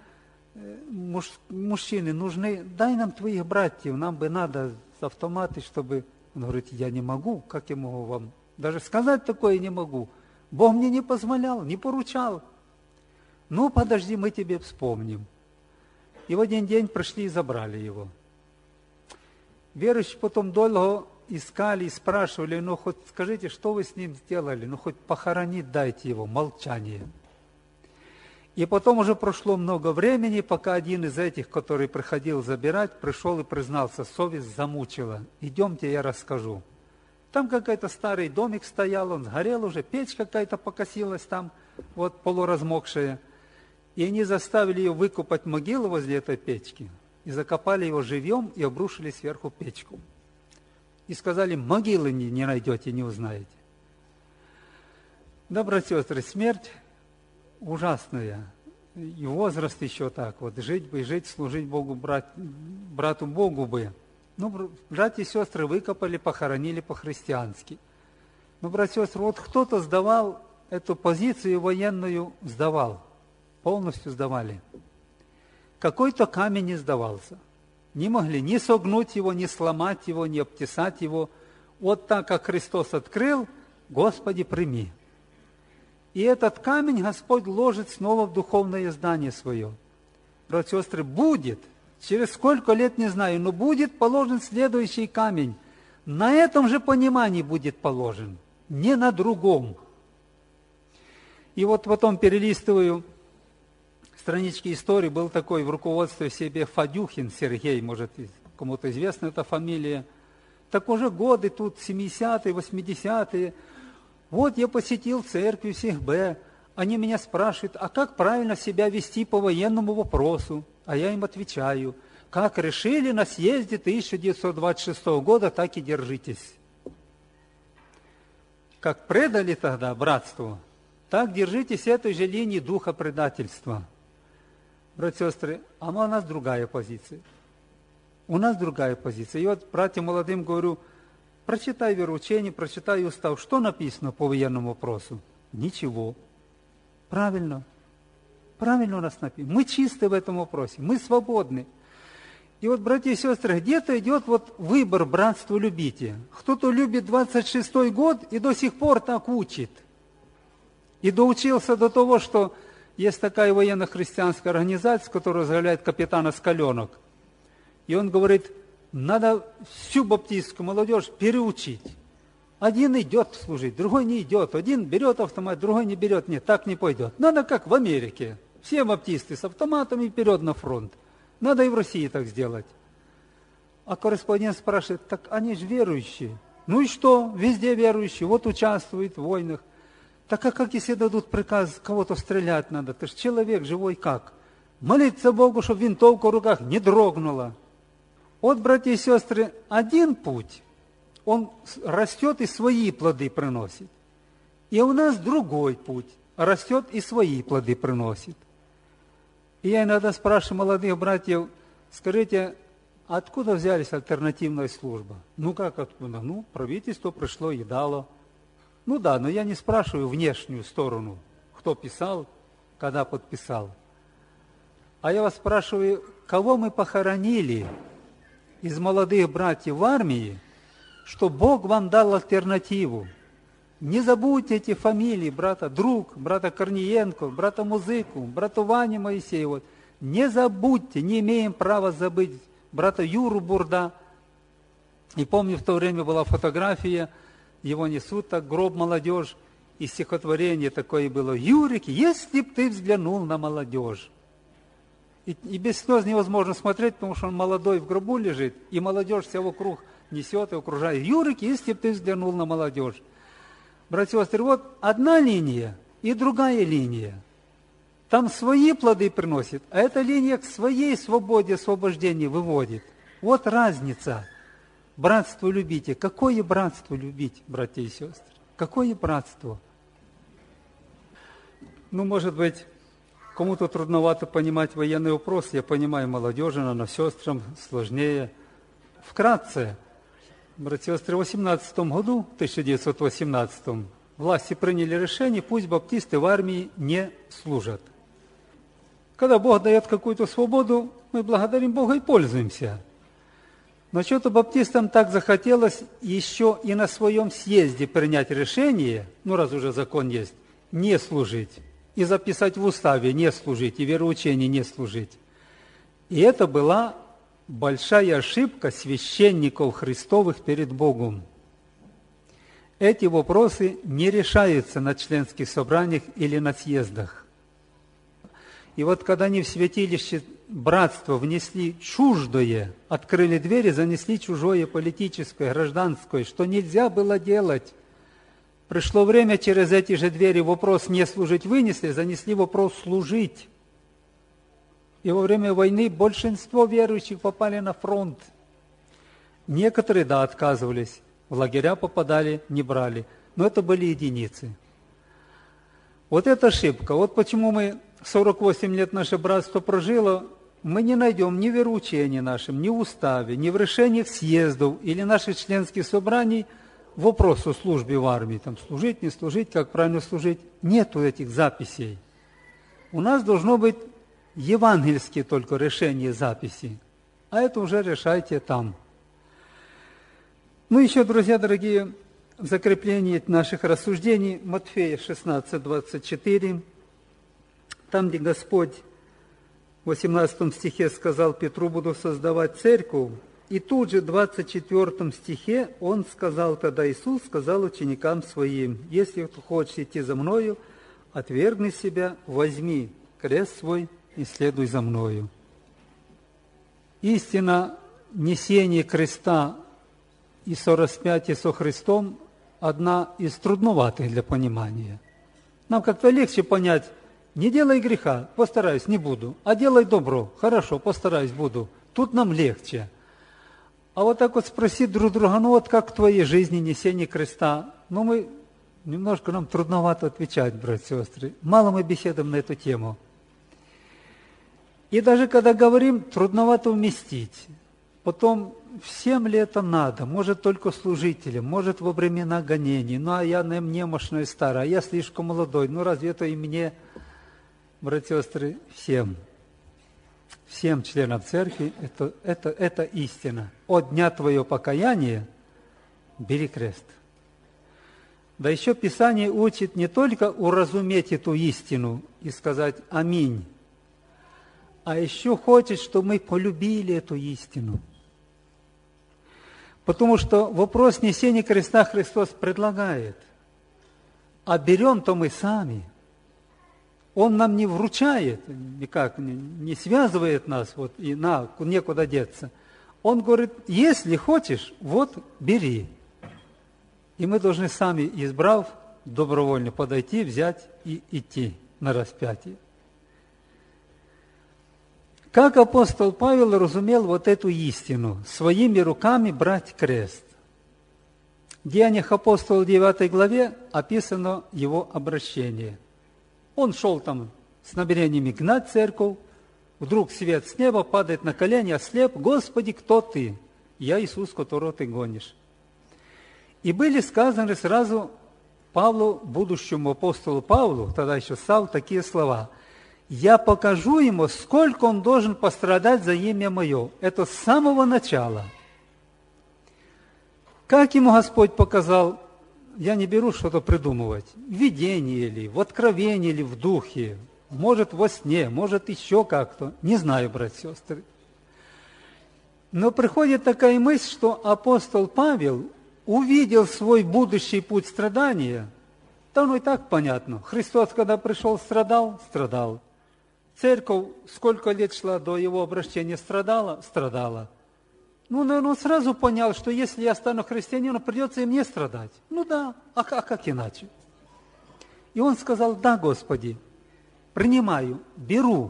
мужчины нужны. Дай нам твоих братьев, нам бы надо автоматы, чтобы... Он говорит, я не могу, как я могу вам... Даже сказать такое не могу. Бог мне не позволял, не поручал. Ну, подожди, мы тебе вспомним. И в один день пришли и забрали его. Верующие потом долго искали и спрашивали, ну, хоть скажите, что вы с ним сделали? Ну, хоть похоронить дайте его, молчание. И потом уже прошло много времени, пока один из этих, который приходил забирать, пришел и признался, совесть замучила. Идемте, я расскажу. Там какой-то старый домик стоял, он сгорел уже, печь какая-то покосилась там, вот полуразмокшая. И они заставили ее выкопать могилу возле этой печки, и закопали его живьем, и обрушили сверху печку. И сказали, могилы не найдете, не узнаете. Да, братья и сестры, смерть ужасная. И возраст еще так вот, жить бы и жить, служить Богу, брату Богу бы. Ну, братья и сестры выкопали, похоронили по-христиански. Ну, братья и сестры, вот кто-то сдавал эту позицию военную, сдавал, полностью сдавали. Какой-то камень не сдавался. Не могли ни согнуть его, ни сломать его, ни обтесать его. Вот так, как Христос открыл, Господи, прими. И этот камень Господь ложит снова в духовное здание свое. Братья и сестры, будет, через сколько лет, не знаю, но будет положен следующий камень. На этом же понимании будет положен, не на другом. И вот потом перелистываю странички истории, был такой в руководстве себе Фадюхин Сергей, может, кому-то известна эта фамилия. Так уже годы тут, 70-е, 80-е. Вот я посетил церкви всех Б. Они меня спрашивают, а как правильно себя вести по военному вопросу? А я им отвечаю, как решили на съезде 1926 года, так и держитесь. Как предали тогда братству, так держитесь этой же линии духа предательства. Братья и сестры, а у нас другая позиция. У нас другая позиция. И вот братьям молодым говорю, прочитай вероучение, прочитай устав. Что написано по военному вопросу? Ничего. Правильно. Правильно у нас написано. Мы чисты в этом вопросе. Мы свободны. И вот, братья и сестры, где-то идет вот выбор братства любите. Кто-то любит 26-й год и до сих пор так учит. И доучился до того, что есть такая военно-христианская организация, которая возглавляет капитан Оскаленок. И он говорит, надо всю баптистскую молодежь переучить. Один идет служить, другой не идет. Один берет автомат, другой не берет. Нет, так не пойдет. Надо как в Америке. Все баптисты с автоматами вперед на фронт. Надо и в России так сделать. А корреспондент спрашивает, так они же верующие. Ну и что? Везде верующие. Вот участвуют в войнах. Так а как если дадут приказ, кого-то стрелять надо? Ты же человек живой как? Молиться Богу, чтобы винтовка в руках не дрогнула. Вот, братья и сестры, один путь, он растет и свои плоды приносит. И у нас другой путь, растет и свои плоды приносит. И я иногда спрашиваю молодых братьев, скажите, откуда взялись альтернативная служба? Ну как откуда? Ну, правительство пришло и дало. Ну да, но я не спрашиваю внешнюю сторону, кто писал, когда подписал. А я вас спрашиваю, кого мы похоронили из молодых братьев в армии, что Бог вам дал альтернативу. Не забудьте эти фамилии, брата Друг, брата Корниенко, брата Музыку, брата Вани Моисеева. Не забудьте, не имеем права забыть брата Юру Бурда. И помню, в то время была фотография, его несут так, гроб молодежь, и стихотворение такое было. Юрик, если б ты взглянул на молодежь. И без слез невозможно смотреть, потому что он молодой в гробу лежит, и молодежь вся вокруг несет и окружает. Юрик, если бы ты взглянул на молодежь. Братья и сестры, вот одна линия и другая линия. Там свои плоды приносит, а эта линия к своей свободе, освобождению выводит. Вот разница. Братство любите. Какое братство любить, братья и сестры? Какое братство? Ну, может быть, кому-то трудновато понимать военный вопрос. Я понимаю, молодежи, но сестрам сложнее. Вкратце, братья и сестры, в 1918 власти приняли решение, пусть баптисты в армии не служат. Когда Бог дает какую-то свободу, мы благодарим Бога и пользуемся. Но что-то баптистам так захотелось еще и на своем съезде принять решение, ну раз уже закон есть, не служить. и записать в уставе не служить, и вероучении не служить. И это была большая ошибка священников Христовых перед Богом. Эти вопросы не решаются на членских собраниях или на съездах. И вот когда они в святилище братства внесли чуждое, открыли двери, занесли чужое политическое, гражданское, что нельзя было делать. Пришло время, через эти же двери вопрос не служить вынесли, занесли вопрос служить. И во время войны большинство верующих попали на фронт. Некоторые, да, отказывались, в лагеря попадали, не брали, но это были единицы. Вот это ошибка. Вот почему мы 48 лет наше братство прожило, мы не найдем ни в вероучении нашем, ни в уставе, ни в решениях съездов или наших членских собраний вопрос о службе в армии, там служить, не служить, как правильно служить. Нету этих записей. У нас должно быть евангельские только решения записи, а это уже решайте там. Ну, еще, друзья дорогие, в закреплении наших рассуждений Матфея 16:24, там, где Господь в 18 стихе сказал Петру: «Буду создавать церковь», и тут же в 24 стихе Он сказал, тогда Иисус сказал ученикам Своим: «Если ты хочешь идти за Мною, отвергни себя, возьми крест свой и следуй за Мною». Истина несения креста и сораспятия со Христом одна из трудноватых для понимания. Нам как-то легче понять: не делай греха, постараюсь, не буду, а делай добро, хорошо, постараюсь, буду. Тут нам легче. А вот так вот спросить друг друга: ну вот как в твоей жизни несение креста? Ну мы немножко, нам трудновато отвечать, братья и сестры. Мало мы беседуем на эту тему. И даже когда говорим, трудновато вместить. Потом, всем ли это надо? Может, только служителям, может, во времена гонений. Ну, а я немощный и старый, а я слишком молодой. Ну, разве это и мне, братья и сестры, всем? Всем членам церкви это истина. От дня твоего покаяния бери крест. Да еще Писание учит не только уразуметь эту истину и сказать «Аминь», а еще хочет, чтобы мы полюбили эту истину. Потому что вопрос несения креста Христос предлагает. А берем-то мы сами. Он нам не вручает, никак не связывает нас, вот, и некуда деться. Он говорит: если хочешь, вот, бери. И мы должны сами, избрав, добровольно подойти, взять и идти на распятие. Как апостол Павел разумел вот эту истину? Своими руками брать крест. В Деяниях апостола 9 главе описано его обращение. Он шел там с намерениями гнать церковь, вдруг свет с неба падает на колени, ослеп: «Господи, кто ты?» «Я Иисус, которого ты гонишь». И были сказаны сразу Павлу, будущему апостолу Павлу, тогда еще Савл, такие слова: «Я покажу ему, сколько он должен пострадать за имя Мое». Это с самого начала. Как ему Господь показал? Я не беру что-то придумывать. В видении ли, в откровении ли, в духе, может, во сне, может, еще как-то. Не знаю, братья и сестры. Но приходит такая мысль, что апостол Павел увидел свой будущий путь страдания. Да, ну и так понятно. Христос, когда пришел, страдал? Страдал. Церковь сколько лет шла до его обращения, страдала? Страдала. Ну, наверное, он сразу понял, что если я стану христианином, придется и мне страдать. Ну да, а как иначе? И он сказал: да, Господи, принимаю, беру.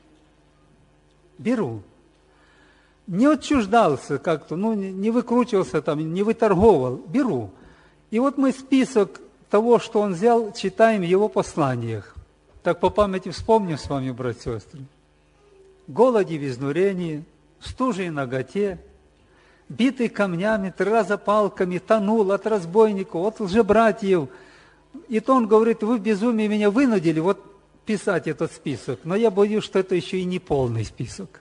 Не отчуждался как-то, не выкручивался там, не выторговал, беру. И вот мы список того, что он взял, читаем в его посланиях. Так по памяти вспомним с вами, братья и сестры. Голоде в изнурении, стуже и наготе, битый камнями, 3 раза палками, тонул от разбойников, от лжебратьев. И то он говорит: вы в безумии меня вынудили вот писать этот список, но я боюсь, что это еще и не полный список.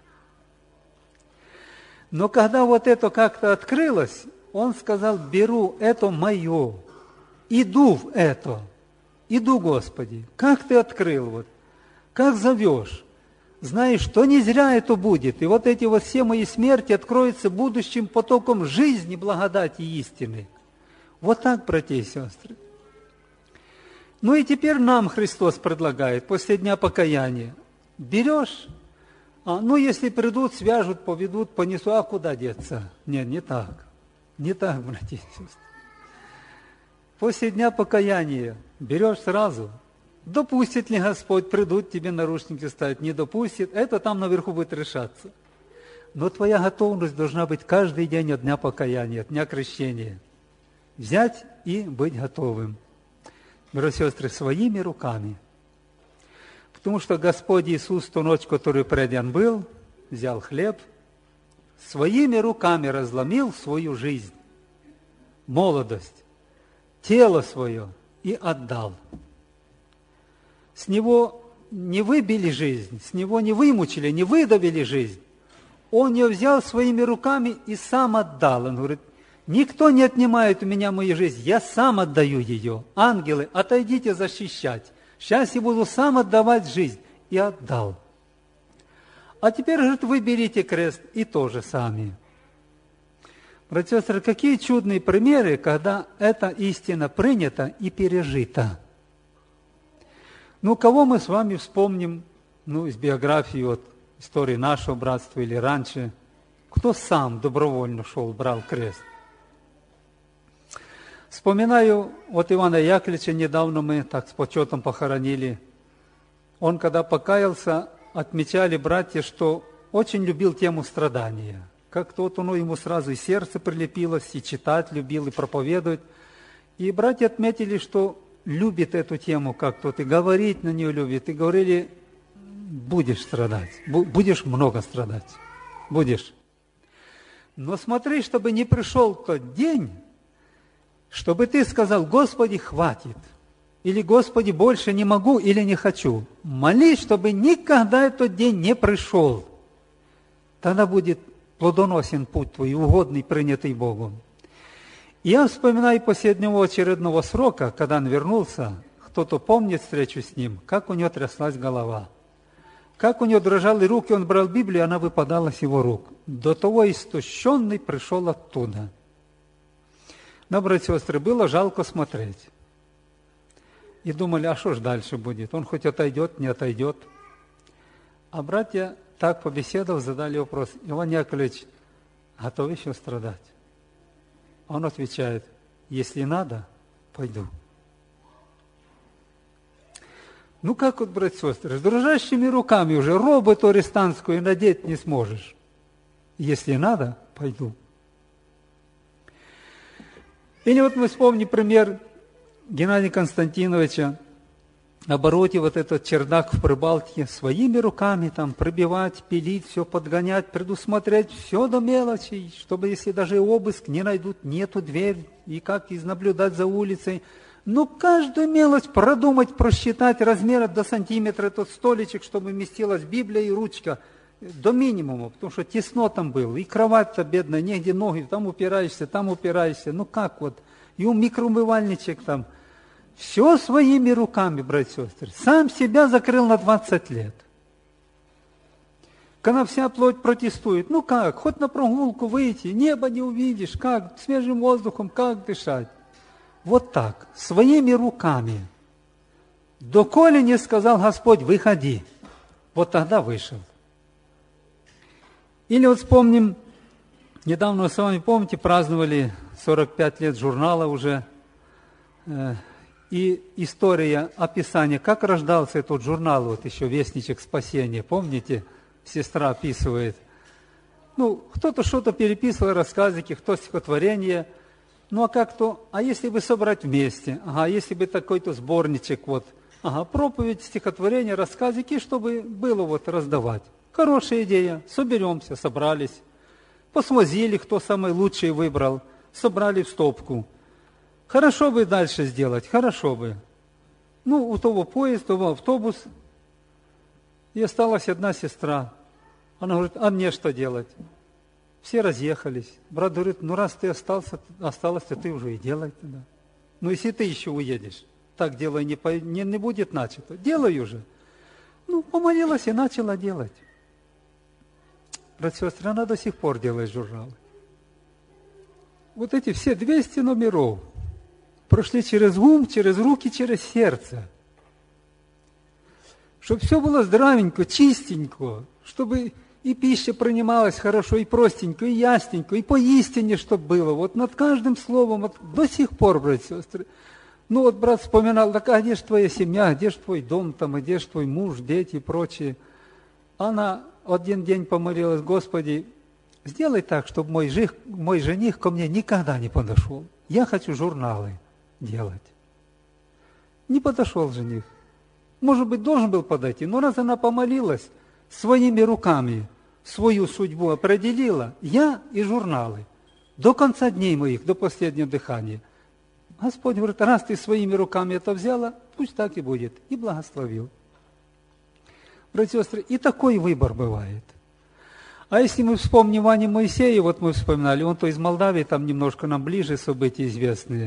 Но когда вот это как-то открылось, он сказал: беру, это мое, иду в это. иду, Господи, как Ты открыл, вот, как зовешь. Знаешь, что не зря это будет. И вот эти вот все мои смерти откроются будущим потоком жизни, благодати и истины. Вот так, братья и сестры. Ну и теперь нам Христос предлагает после дня покаяния. Берешь, ну если придут, свяжут, поведут, понесут, а куда деться? Нет, не так. Не так, братья и сестры. После дня покаяния берешь сразу. Допустит ли Господь, придут тебе наручники ставить, не допустит, это там наверху будет решаться. Но твоя готовность должна быть каждый день от дня покаяния, от дня крещения. Взять и быть готовым. Братья и сестры, своими руками. Потому что Господь Иисус ту ночь, которую преден был, взял хлеб, своими руками разломил свою жизнь, молодость, тело свое и отдал. С него не выбили жизнь, с него не вымучили, не выдавили жизнь. Он ее взял своими руками и сам отдал. Он говорит, никто не отнимает у меня мою жизнь, я сам отдаю ее. Ангелы, отойдите защищать. Сейчас я буду сам отдавать жизнь. И отдал. А теперь, говорит, вы берите крест и тоже сами. Братья и сестры, какие чудные примеры, когда эта истина принята и пережита. Ну, кого мы с вами вспомним, из биографии, истории нашего братства или раньше, кто сам добровольно шел, брал крест? Вспоминаю, Ивана Яковлевича недавно мы так с почетом похоронили. Он, когда покаялся, отмечали братья, что очень любил тему страдания. Как-то ему сразу и сердце прилепилось, и читать любил, и проповедовать. И братья отметили, что любит эту тему как-то, и говорить на нее любит. И говорили, будешь страдать, будешь много страдать, будешь. Но смотри, чтобы не пришел тот день, чтобы ты сказал, Господи, хватит, или Господи, больше не могу или не хочу. Молись, чтобы никогда этот день не пришел. Тогда будет плодоносен путь твой, угодный, принятый Богом. Я вспоминаю после дневного очередного срока, когда он вернулся, кто-то помнит встречу с ним, как у него тряслась голова, как у него дрожали руки, он брал Библию, она выпадала с его рук. До того истощенный пришел оттуда. Но, братья и сестры, было жалко смотреть. И думали, а что ж дальше будет? Он хоть отойдет, не отойдет. А братья, так побеседовав, задали вопрос, Иван Яковлевич, готов еще страдать? Он отвечает, если надо, пойду. Ну как братья и сестры, с дрожащими руками уже робу арестантскую надеть не сможешь. Если надо, пойду. Или мы вспомним пример Геннадия Константиновича, обороте этот чердак в Прибалтике, своими руками пробивать, пилить, все подгонять, предусмотреть все до мелочей, чтобы, если даже обыск не найдут, нету дверь, и как наблюдать за улицей. Но каждую мелочь продумать, просчитать, размер до сантиметра этот столичек, чтобы вместилась Библия и ручка до минимума, потому что тесно там было, и кровать-то бедная, негде ноги, там упираешься, ну как и микроумывальничек там. Все своими руками, братья и сестры. Сам себя закрыл на 20 лет. Когда вся плоть протестует, ну как, хоть на прогулку выйти, небо не увидишь, как, свежим воздухом, как дышать. Вот так, своими руками. Доколе не сказал Господь, выходи. Вот тогда вышел. Или вспомним, недавно с вами, помните, праздновали 45 лет журнала уже, и история, описание, как рождался этот журнал, еще «Вестничек спасения», помните, сестра описывает. Кто-то что-то переписывал, рассказики, кто стихотворение, а если бы собрать вместе, если бы такой-то сборничек, проповедь, стихотворение, рассказики, чтобы было раздавать. Хорошая идея, соберемся, собрались, посвозили, кто самый лучший выбрал, собрали в стопку. Хорошо бы дальше сделать, хорошо бы. У того поезд, того автобус. И осталась одна сестра. Она говорит, а мне что делать? Все разъехались. Брат говорит, раз ты осталась, то ты уже и делай тогда. Если ты еще уедешь. так дело не будет начато. Делаю же. Ну, помолилась и начала делать. Братья и сестры, она до сих пор делает журналы. Вот эти все 200 номеров прошли через ум, через руки, через сердце. Чтобы все было здравенько, чистенько, чтобы и пища принималась хорошо, и простенько, и ясненько, и поистине, чтобы было. Вот над каждым словом, вот до сих пор, братья и сестры. Ну вот брат вспоминал, так а где же твоя семья, где же твой дом, там, и где же твой муж, дети и прочее. Она один день помолилась: Господи, сделай так, чтобы мой жених ко мне никогда не подошел. Я хочу журналы делать. Не подошел жених. Может быть, должен был подойти, но раз она помолилась, своими руками свою судьбу определила, я и журналы, до конца дней моих, до последнего дыхания. Господь говорит: раз ты своими руками это взяла, пусть так и будет. И благословил. Братья и сестры, и такой выбор бывает. А если мы вспомним Ваню Моисея, вот мы вспоминали, он-то из Молдавии, там немножко нам ближе события известные.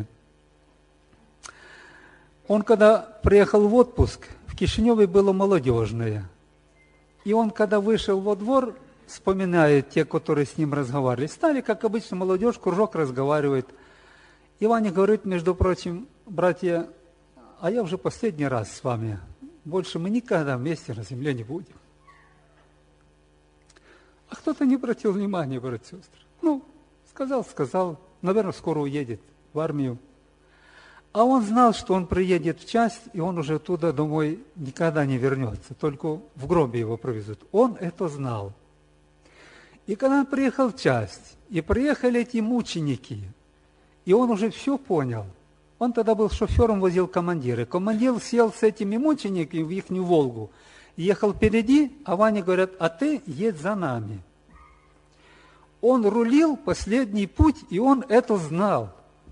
Он, когда приехал в отпуск, в Кишиневе было молодежное. И он, когда вышел во двор, вспоминает те, которые с ним разговаривали, стали, как обычно, молодежь, кружок разговаривает. И Ваня говорит, между прочим: братья, а я уже последний раз с вами, больше мы никогда вместе на земле не будем. А кто-то не обратил внимания, братья и сестры. Ну, сказал, наверное, скоро уедет в армию. А он знал, что он приедет в часть, и он уже оттуда домой никогда не вернется, только в гробе его провезут. Он это знал. И когда он приехал в часть, и приехали эти мученики, и он уже все понял. Он тогда был шофером, возил командира. Командир сел с этими мучениками в ихнюю «Волгу», ехал впереди, а Ване говорят: а ты едь за нами. Он рулил последний путь, и он это знал.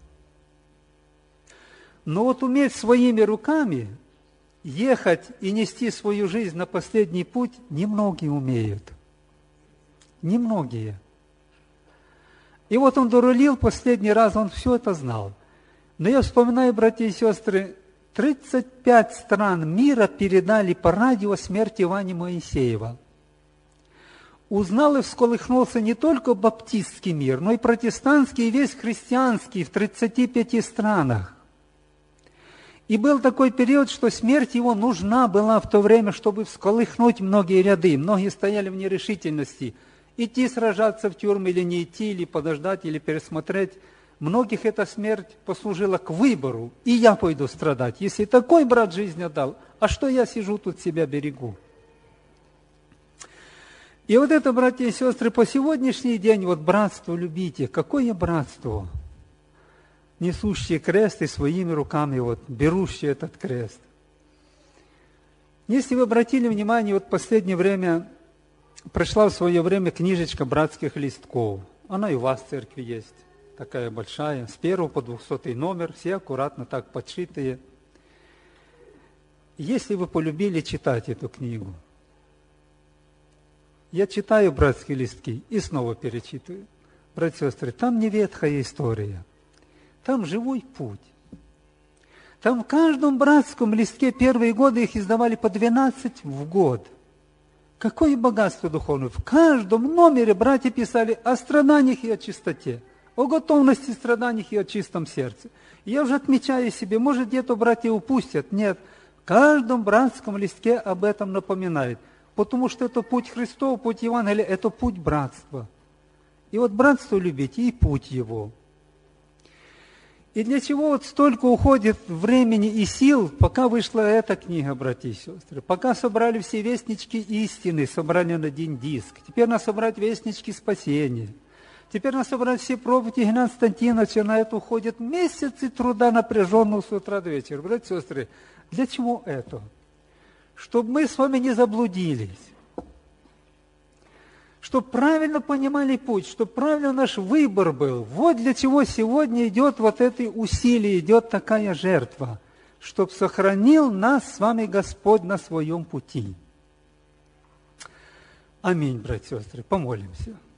Но вот уметь своими руками ехать и нести свою жизнь на последний путь немногие умеют. Немногие. И вот он дорулил последний раз, он все это знал. Но я вспоминаю, братья и сестры, 35 стран мира передали по радио смерть Вани Моисеева. Узнал и всколыхнулся не только баптистский мир, но и протестантский, и весь христианский в 35 странах. И был такой период, что смерть его нужна была в то время, чтобы всколыхнуть многие ряды. Многие стояли в нерешительности, идти сражаться в тюрьму или не идти, или подождать, или пересмотреть. Многих эта смерть послужила к выбору, и я пойду страдать. Если такой брат жизнь отдал, а что я сижу тут себя берегу? И вот это, братья и сестры, по сегодняшний день, вот братство любите. Какое братство? Несущие крест и своими руками вот берущие этот крест. Если вы обратили внимание, вот в последнее время пришла в свое время книжечка братских листков. Она и у вас в церкви есть, такая большая, с 1 по 200 номер, все аккуратно так подшитые. Если вы полюбили читать эту книгу, я читаю братские листки и снова перечитываю. Братья и сестры, там не ветхая история. Там живой путь. Там в каждом братском листке первые годы их издавали по 12 в год. Какое богатство духовное! В каждом номере братья писали о страданиях и о чистоте, о готовности страданий и о чистом сердце. И я уже отмечаю себе, может, где-то братья упустят. Нет, в каждом братском листке об этом напоминает. Потому что это путь Христов, путь Евангелия, это путь братства. И вот братство любите, и путь его. И для чего вот столько уходит времени и сил, пока вышла эта книга, братья и сестры, пока собрали все вестнички истины, собрали на один диск, теперь надо собрать вестнички спасения, теперь надо собрать все проповеди Игната Константиновича, на это уходят месяцы труда напряженного с утра до вечера. Братья и сестры, для чего это? Чтобы мы с вами не заблудились, чтобы правильно понимали путь, чтобы правильно наш выбор был. Вот для чего сегодня идет вот это усилие, идет такая жертва, чтобы сохранил нас с вами Господь на своем пути. Аминь, братья и сестры, помолимся.